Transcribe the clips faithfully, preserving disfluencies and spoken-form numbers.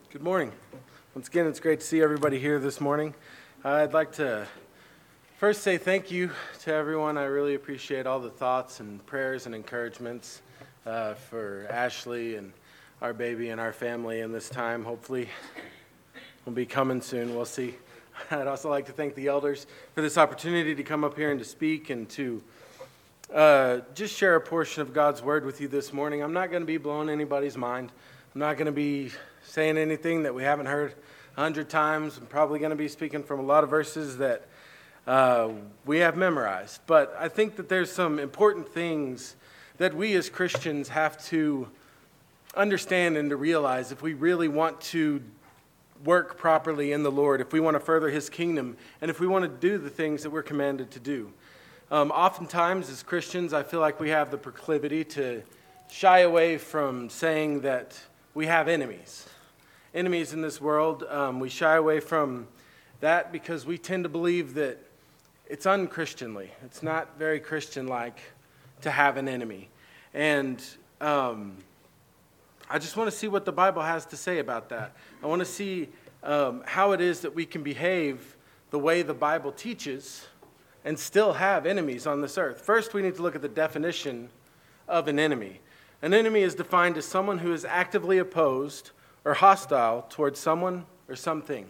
Good morning. Once again, it's great to see everybody here this morning. Uh, I'd like to first say thank you to everyone. I really appreciate all the thoughts and prayers and encouragements uh, for Ashley and our baby and our family in this time. Hopefully, we'll be coming soon. We'll see. I'd also like to thank the elders for this opportunity to come up here and to speak and to uh, just share a portion of God's Word with you this morning. I'm not going to be blowing anybody's mind. I'm not going to be saying anything that we haven't heard a hundred times. I'm probably going to be speaking from a lot of verses that uh, we have memorized. But I think that there's some important things that we as Christians have to understand and to realize if we really want to work properly in the Lord, if we want to further His kingdom, and if we want to do the things that we're commanded to do. Um, oftentimes as Christians, I feel like we have the proclivity to shy away from saying that we have enemies. Enemies in this world. Um, we shy away from that because we tend to believe that it's unchristianly. It's not very Christian-like to have an enemy. And um, I just want to see what the Bible has to say about that. I want to see um, how it is that we can behave the way the Bible teaches and still have enemies on this earth. First, we need to look at the definition of an enemy. An enemy is defined as someone who is actively opposed or hostile towards someone or something.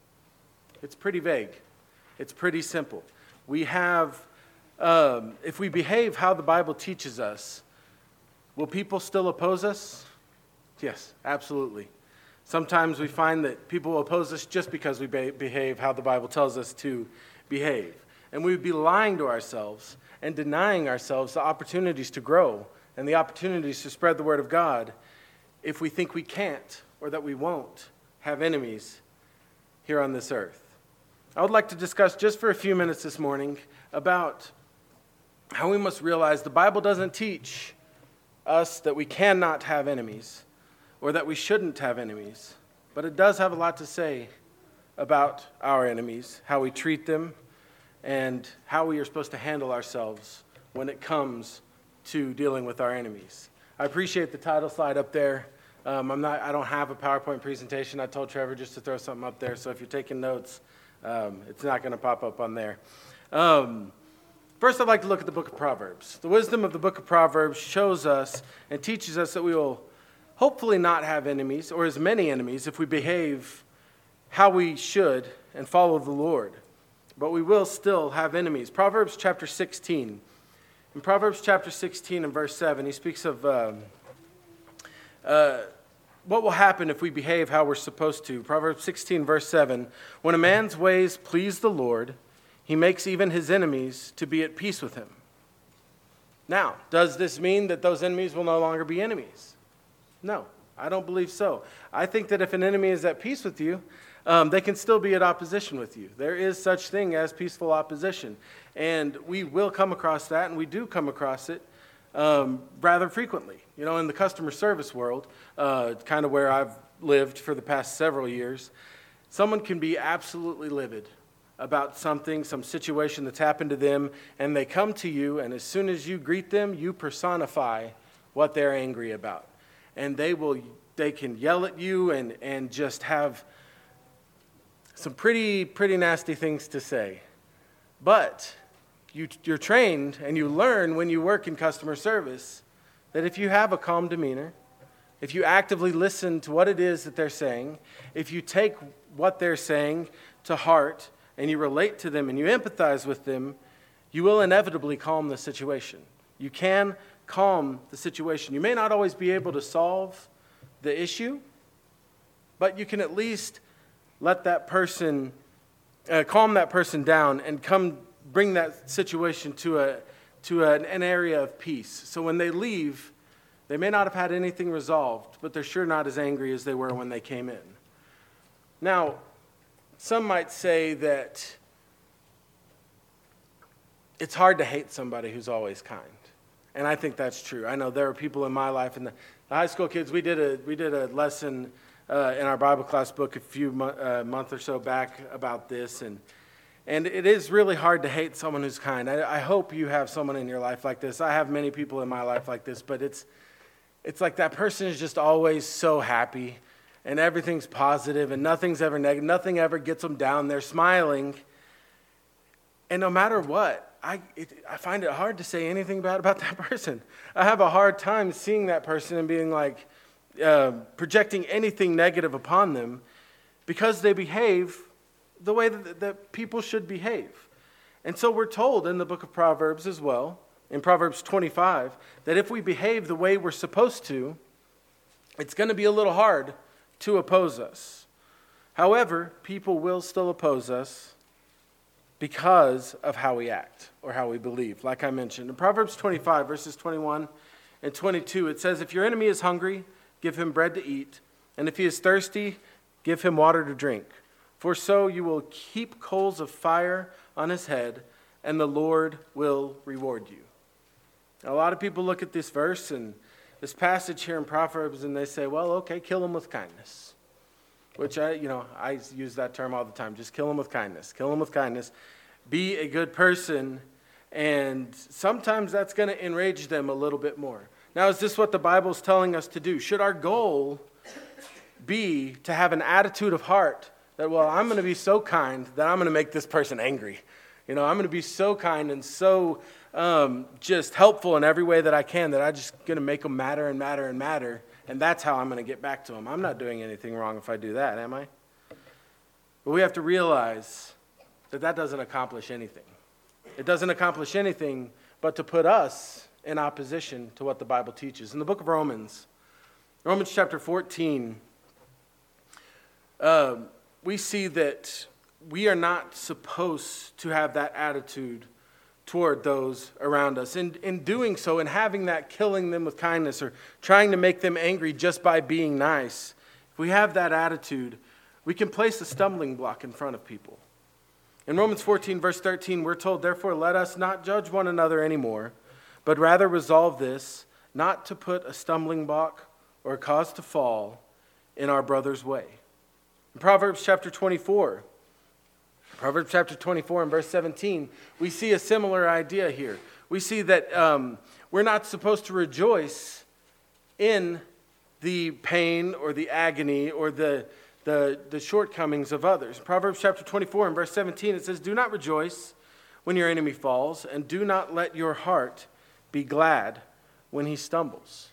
It's pretty vague. It's pretty simple. We have, um, if we behave how the Bible teaches us, will people still oppose us? Yes, absolutely. Sometimes we find that people oppose us just because we be- behave how the Bible tells us to behave. And we would be lying to ourselves and denying ourselves the opportunities to grow and the opportunities to spread the word of God if we think we can't or that we won't have enemies here on this earth. I would like to discuss just for a few minutes this morning about how we must realize the Bible doesn't teach us that we cannot have enemies or that we shouldn't have enemies, but it does have a lot to say about our enemies, how we treat them, and how we are supposed to handle ourselves when it comes to dealing with our enemies. I appreciate the title slide up there. Um, I'm not. I don't have a PowerPoint presentation. I told Trevor just to throw something up there, so if you're taking notes, um, it's not going to pop up on there. Um, first, I'd like to look at the book of Proverbs. The wisdom of the book of Proverbs shows us and teaches us that we will hopefully not have enemies, or as many enemies, if we behave how we should and follow the Lord. But we will still have enemies. Proverbs chapter sixteen. In Proverbs chapter sixteen and verse seven, he speaks of um, uh, what will happen if we behave how we're supposed to. Proverbs sixteen verse seven, when a man's ways please the Lord, he makes even his enemies to be at peace with him. Now, does this mean that those enemies will no longer be enemies? No, I don't believe so. I think that if an enemy is at peace with you, Um, they can still be at opposition with you. There is such thing as peaceful opposition. And we will come across that, and we do come across it um, rather frequently. You know, in the customer service world, uh, kind of where I've lived for the past several years, someone can be absolutely livid about something, some situation that's happened to them, and they come to you, and as soon as you greet them, you personify what they're angry about. And they will, they can yell at you and, and just have some pretty, pretty nasty things to say. But you, you're trained and you learn when you work in customer service that if you have a calm demeanor, if you actively listen to what it is that they're saying, if you take what they're saying to heart and you relate to them and you empathize with them, you will inevitably calm the situation. You can calm the situation. You may not always be able to solve the issue, but you can at least let that person, uh, calm that person down and come bring that situation to a to a, an area of peace. So when they leave, they may not have had anything resolved, but they're sure not as angry as they were when they came in. Now, some might say that it's hard to hate somebody who's always kind. And I think that's true. I know there are people in my life, and the, the high school kids, we did a we did a lesson Uh, in our Bible class book a few mo- uh, month or so back about this, and and it is really hard to hate someone who's kind. I, I hope you have someone in your life like this. I have many people in my life like this, but it's it's like that person is just always so happy and everything's positive and nothing's ever negative, nothing ever gets them down. They're smiling. And no matter what, I it, I find it hard to say anything bad about that person. I have a hard time seeing that person and being like, uh, projecting anything negative upon them because they behave the way that, that people should behave. And so we're told in the book of Proverbs as well, in Proverbs twenty-five, that if we behave the way we're supposed to, it's going to be a little hard to oppose us. However, people will still oppose us because of how we act or how we believe, like I mentioned. In Proverbs twenty-five, verses twenty-one and twenty-two, it says, "If your enemy is hungry, give him bread to eat, and if he is thirsty, give him water to drink. For so you will keep coals of fire on his head, and the Lord will reward you." Now, a lot of people look at this verse and this passage here in Proverbs, and they say, well, okay, kill him with kindness. Which I, you know, I use that term all the time. Just kill him with kindness. Kill him with kindness. Be a good person, and sometimes that's going to enrage them a little bit more. Now, is this what the Bible's telling us to do? Should our goal be to have an attitude of heart that, well, I'm going to be so kind that I'm going to make this person angry. You know, I'm going to be so kind and so um, just helpful in every way that I can that I'm just going to make them matter and matter and matter, and that's how I'm going to get back to them. I'm not doing anything wrong if I do that, am I? But we have to realize that that doesn't accomplish anything. It doesn't accomplish anything but to put us in opposition to what the Bible teaches. In the book of Romans, Romans chapter fourteen, uh, we see that we are not supposed to have that attitude toward those around us. In, in doing so, in having that killing them with kindness or trying to make them angry just by being nice, if we have that attitude, we can place a stumbling block in front of people. In Romans fourteen, verse thirteen, we're told, "Therefore let us not judge one another anymore, but rather resolve this, not to put a stumbling block or a cause to fall in our brother's way." In Proverbs chapter twenty-four, Proverbs chapter twenty-four and verse seventeen, we see a similar idea here. We see that um, we're not supposed to rejoice in the pain or the agony or the, the, the shortcomings of others. Proverbs chapter twenty-four and verse seventeen, it says, "Do not rejoice when your enemy falls, and do not let your heart be glad when he stumbles."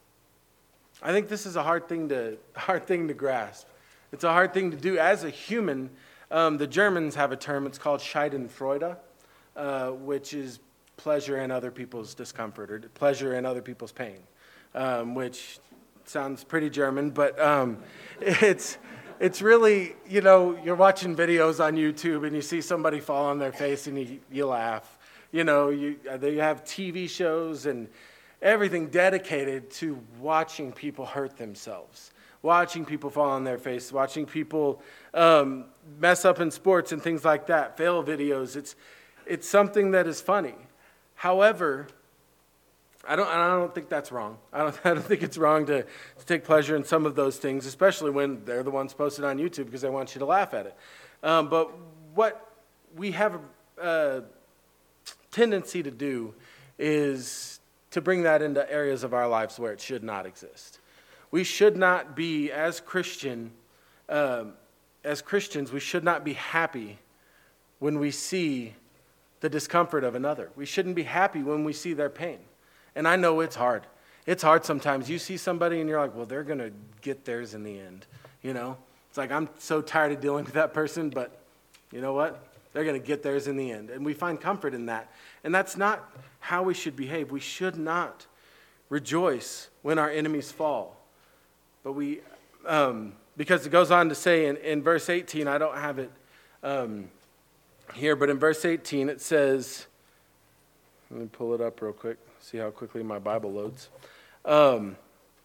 I think this is a hard thing to hard thing to grasp. It's a hard thing to do as a human. Um, the Germans have a term, it's called Schadenfreude, uh, which is pleasure in other people's discomfort or pleasure in other people's pain, um, which sounds pretty German, but um, it's it's really, you know, you're watching videos on YouTube and you see somebody fall on their face and you, you laugh. You know, you they have T V shows and everything dedicated to watching people hurt themselves, watching people fall on their face, watching people um, mess up in sports and things like that, fail videos. It's it's something that is funny. However, I don't I don't think that's wrong. I don't I don't think it's wrong to, to take pleasure in some of those things, especially when they're the ones posted on YouTube because they want you to laugh at it. Um, but what we have a, a tendency to do is to bring that into areas of our lives where it should not exist. We should not be, as Christian, um, as Christians, we should not be happy when we see the discomfort of another. We shouldn't be happy when we see their pain. And I know it's hard. It's hard sometimes. You see somebody and you're like, well, they're going to get theirs in the end. You know? It's like, I'm so tired of dealing with that person, but you know what? They're going to get theirs in the end. And we find comfort in that. And that's not how we should behave. We should not rejoice when our enemies fall. But we, um, because it goes on to say in, in verse eighteen, I don't have it um, here, but in verse eighteen it says, let me pull it up real quick, see how quickly my Bible loads. Um,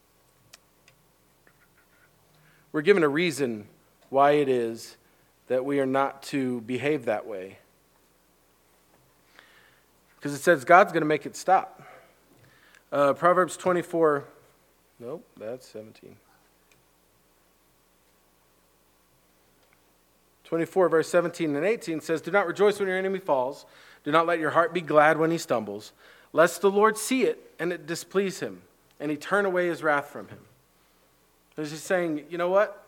we're given a reason why it is that we are not to behave that way. Because it says God's going to make it stop. Uh, Proverbs twenty-four, nope, that's seventeen. twenty-four, verse seventeen and eighteen says, "Do not rejoice when your enemy falls. Do not let your heart be glad when he stumbles, lest the Lord see it and it displease him, and he turn away his wrath from him." It's just saying, you know what?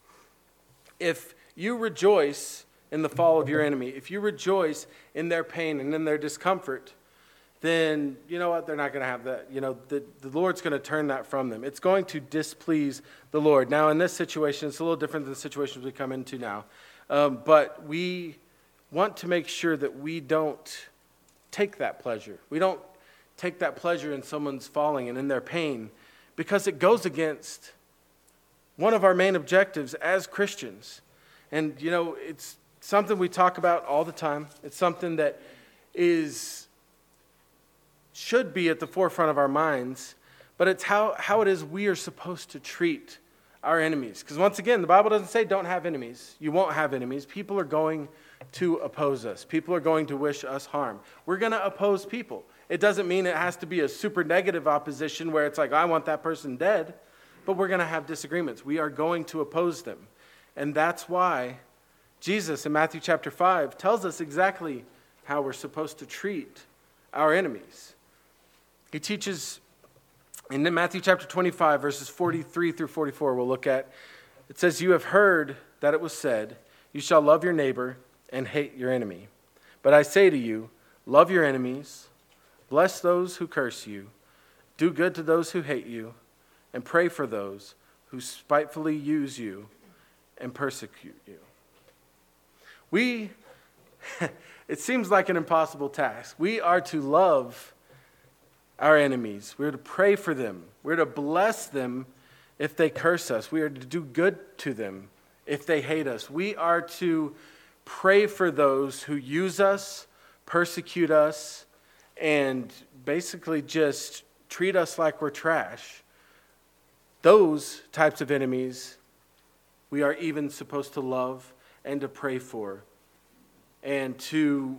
If you rejoice in the fall of your enemy, if you rejoice in their pain and in their discomfort, then you know what? They're not going to have that. You know, the, the Lord's going to turn that from them. It's going to displease the Lord. Now, in this situation, it's a little different than the situations we come into now. Um, but we want to make sure that we don't take that pleasure. We don't take that pleasure in someone's falling and in their pain, because it goes against one of our main objectives as Christians. And, you know, it's something we talk about all the time. It's something that is should be at the forefront of our minds, but it's how, how it is we are supposed to treat our enemies. Because once again, the Bible doesn't say don't have enemies. You won't have enemies. People are going to oppose us. People are going to wish us harm. We're going to oppose people. It doesn't mean it has to be a super negative opposition where it's like, I want that person dead, but we're going to have disagreements. We are going to oppose them. And that's why Jesus in Matthew chapter five tells us exactly how we're supposed to treat our enemies. He teaches in Matthew chapter twenty-five, verses forty-three through forty-four, we'll look at. It says, "You have heard that it was said, 'You shall love your neighbor and hate your enemy.' But I say to you, love your enemies, bless those who curse you, do good to those who hate you, and pray for those who spitefully use you and persecute you." We, it seems like an impossible task. We are to love our enemies. We're to pray for them. We're to bless them if they curse us. We are to do good to them if they hate us. We are to pray for those who use us, persecute us, and basically just treat us like we're trash. Those types of enemies we are even supposed to love and to pray for and to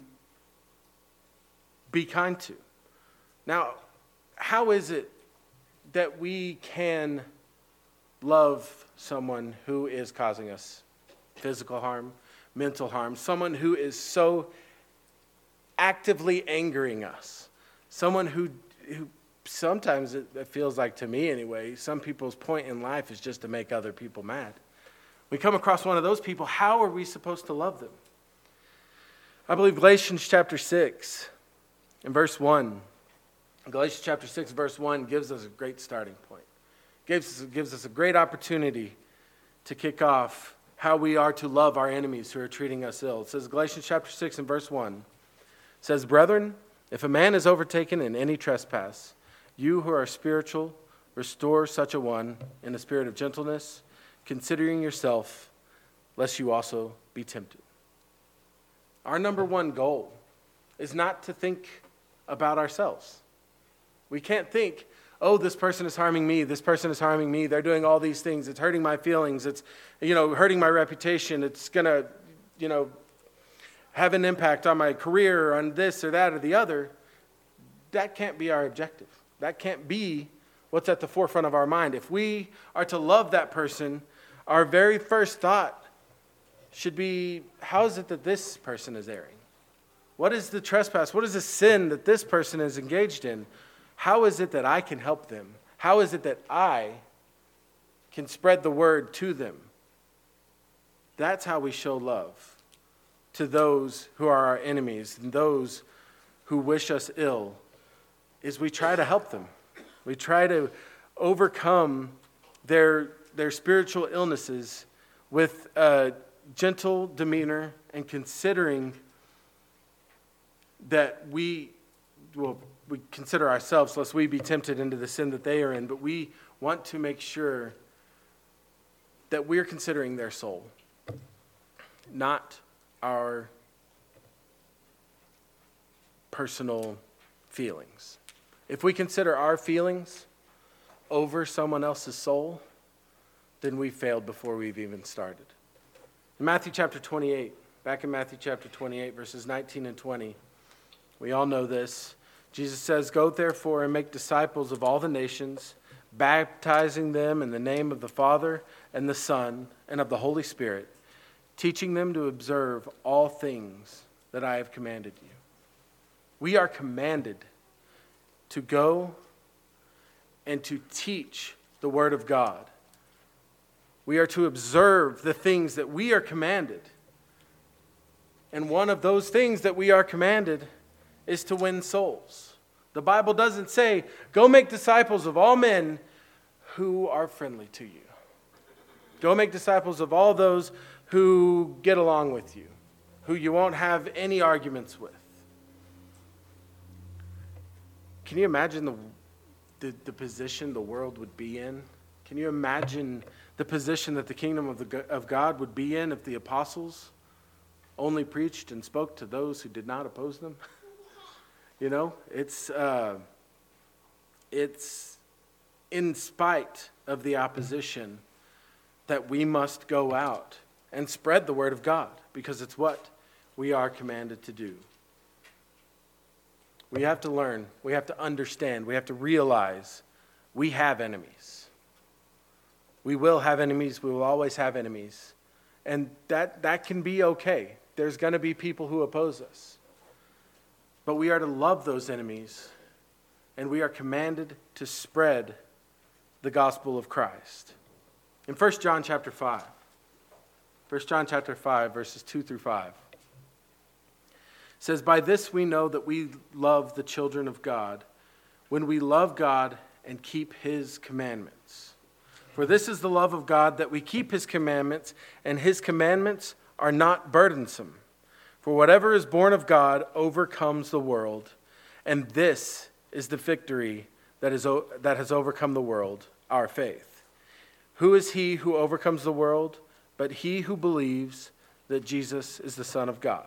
be kind to. Now, how is it that we can love someone who is causing us physical harm, mental harm, someone who is so actively angering us, someone who, who sometimes it, it feels like, to me anyway, some people's point in life is just to make other people mad. We come across one of those people, how are we supposed to love them? I believe Galatians chapter six and verse one, Galatians chapter six verse one gives us a great starting point. Gives us, gives us a great opportunity to kick off how we are to love our enemies who are treating us ill. It says, Galatians chapter six and verse one, it says, "Brethren, if a man is overtaken in any trespass, you who are spiritual, restore such a one in a spirit of gentleness, considering yourself, lest you also be tempted." Our number one goal is not to think about ourselves. We can't think, oh, this person is harming me, this person is harming me, they're doing all these things, it's hurting my feelings, it's, you know, hurting my reputation, it's going to, you know, have an impact on my career, or on this or that or the other. That can't be our objective. That can't be what's at the forefront of our mind. If we are to love that person, our very first thought should be, how is it that this person is erring? What is the trespass? What is the sin that this person is engaged in? How is it that I can help them? How is it that I can spread the word to them? That's how we show love to those who are our enemies and those who wish us ill, is we try to help them. We try to overcome their, their spiritual illnesses with a gentle demeanor and considering that we, well, we consider ourselves, lest we be tempted into the sin that they are in, but we want to make sure that we're considering their soul, not our personal feelings. If we consider our feelings over someone else's soul, then we failed before we've even started. In Matthew chapter twenty-eight, back in Matthew chapter twenty-eight, verses nineteen and twenty, we all know this. Jesus says, "Go therefore and make disciples of all the nations, baptizing them in the name of the Father and the Son and of the Holy Spirit, teaching them to observe all things that I have commanded you." We are commanded to go and to teach the Word of God We are to observe the things that we are commanded. And one of those things that we are commanded is to win souls. The Bible doesn't say, go make disciples of all men who are friendly to you. Go make disciples of all those who get along with you, who you won't have any arguments with. Can you imagine the, the, the position the world would be in? Can you imagine the position that the kingdom of, the, of God would be in if the apostles only preached and spoke to those who did not oppose them? You know, it's uh, it's in spite of the opposition that we must go out and spread the word of God, because it's what we are commanded to do. We have to learn, we have to understand, we have to realize we have enemies. We will have enemies, we will always have enemies. And that, that can be okay. There's going to be people who oppose us. But we are to love those enemies, and we are commanded to spread the gospel of Christ. In First John chapter five, First John chapter five, verses two through five, it says, by this we know that we love the children of God, when we love God and keep his commandments. For this is the love of God, that we keep his commandments, and his commandments are not burdensome. For whatever is born of God overcomes the world, and this is the victory that is that has overcome the world, our faith. Who is he who overcomes the world but he who believes that Jesus is the Son of God?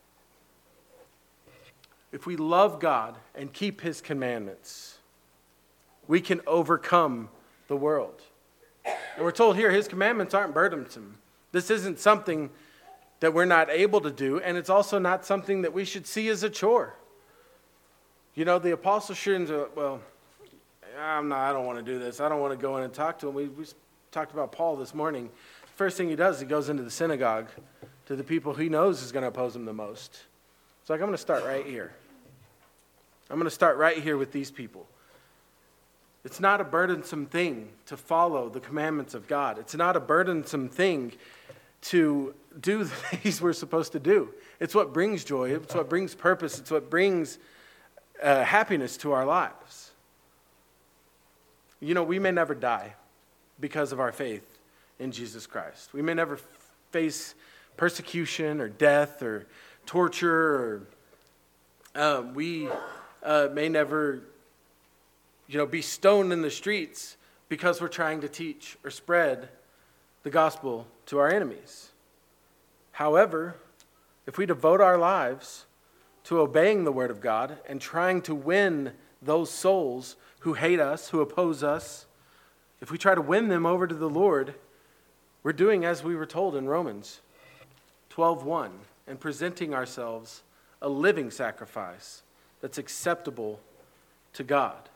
If we love God and keep his commandments, we can overcome the world. And we're told here his commandments aren't burdensome. This isn't something that we're not able to do, and it's also not something that we should see as a chore. You know, the apostle shouldn't say, well, I'm not, I don't want to do this. I don't want to go in and talk to him. We, we talked about Paul this morning. First thing he does, he goes into the synagogue to the people he knows is going to oppose him the most. It's like, I'm going to start right here. I'm going to start right here with these people. It's not a burdensome thing to follow the commandments of God. It's not a burdensome thing to do the things we're supposed to do. It's what brings joy. It's what brings purpose. It's what brings uh, happiness to our lives. You know, we may never die because of our faith in Jesus Christ. We may never face persecution or death or torture, or uh, we uh, may never, you know, be stoned in the streets because we're trying to teach or spread the gospel to our enemies. However, if we devote our lives to obeying the word of God and trying to win those souls who hate us, who oppose us, if we try to win them over to the Lord, we're doing as we were told in Romans twelve one, and presenting ourselves a living sacrifice that's acceptable to God.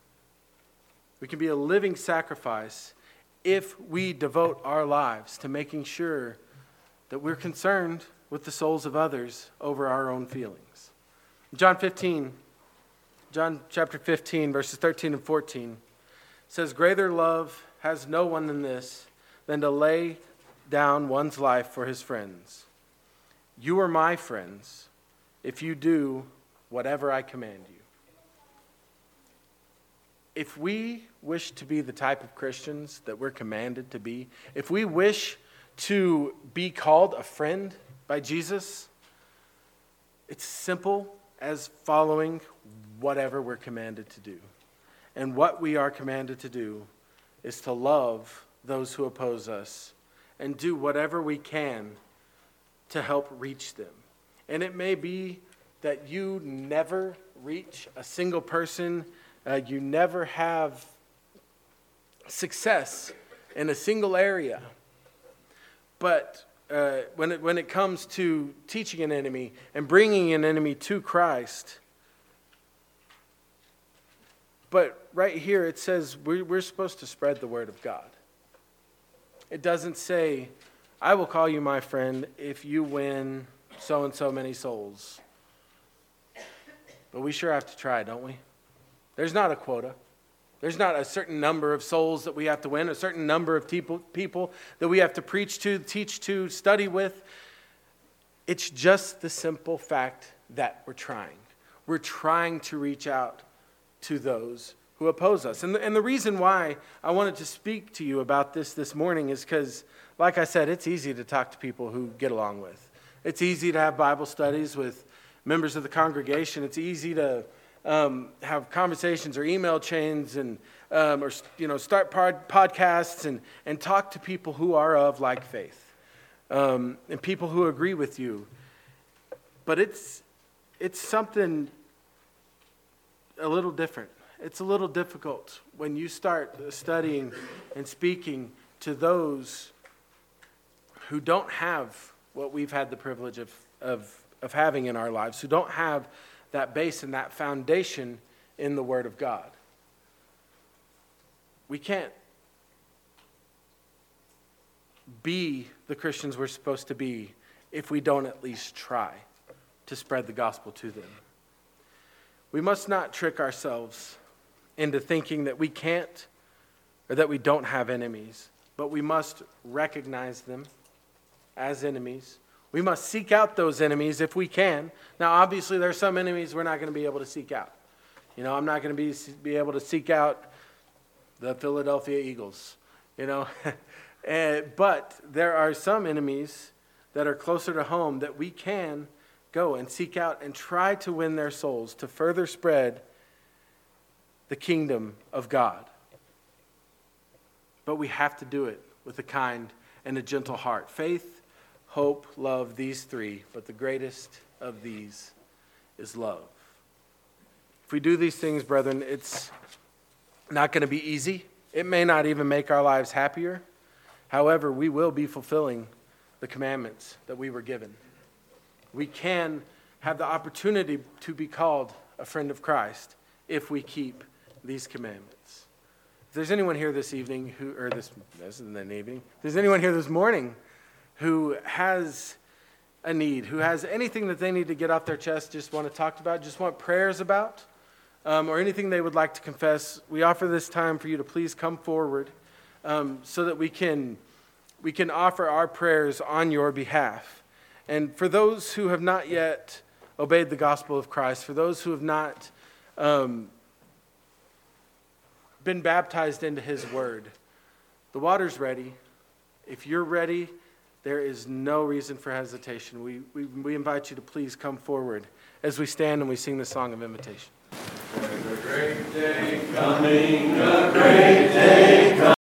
We can be a living sacrifice if we devote our lives to making sure that we're concerned with the souls of others over our own feelings. John fifteen, John chapter fifteen, verses thirteen and fourteen says, greater love has no one than this, than to lay down one's life for his friends. You are my friends if you do whatever I command you. If we wish to be the type of Christians that we're commanded to be, if we wish to be called a friend by Jesus, it's simple as following whatever we're commanded to do. And what we are commanded to do is to love those who oppose us and do whatever we can to help reach them. And it may be that you never reach a single person, uh, you never have success in a single area. But uh, when it, when it comes to teaching an enemy and bringing an enemy to Christ, but right here it says we're, we're supposed to spread the word of God. It doesn't say, I will call you my friend if you win so and so many souls. But we sure have to try, don't we? There's not a quota. There's not a certain number of souls that we have to win, a certain number of people, people that we have to preach to, teach to, study with. It's just the simple fact that we're trying. We're trying to reach out to those who oppose us. And the, and the reason why I wanted to speak to you about this this morning is because, like I said, it's easy to talk to people who get along with. It's easy to have Bible studies with members of the congregation. It's easy to um, have conversations or email chains and um, or you know start pod, podcasts and and talk to people who are of like faith um, and people who agree with you. But it's it's something a little different. It's a little difficult when you start studying and speaking to those who don't have what we've had the privilege of, of, of having in our lives, who don't have that base and that foundation in the Word of God. We can't be the Christians we're supposed to be if we don't at least try to spread the gospel to them. We must not trick ourselves into thinking that we can't or that we don't have enemies, but we must recognize them as enemies. We must seek out those enemies if we can. Now, obviously, there are some enemies we're not going to be able to seek out. You know, I'm not going to be be able to seek out the Philadelphia Eagles, you know. and, but there are some enemies that are closer to home that we can go and seek out and try to win their souls to further spread the kingdom of God. But we have to do it with a kind and a gentle heart. Faith, hope, love, these three, but the greatest of these is love. If we do these things, brethren, it's not going to be easy. It may not even make our lives happier. However, we will be fulfilling the commandments that we were given. We can have the opportunity to be called a friend of Christ if we keep these commandments. If there's anyone here this evening who, or this, this isn't an evening, if there's anyone here this morning who has a need, who has anything that they need to get off their chest, just want to talk about, just want prayers about, um, or anything they would like to confess, we offer this time for you to please come forward um, so that we can we can offer our prayers on your behalf. And for those who have not yet obeyed the gospel of Christ, for those who have not um, been baptized into his word, the water's ready. If you're ready, there is no reason for hesitation. We, we, we invite you to please come forward as we stand and we sing the song of invitation. There's a great day coming, a great day coming.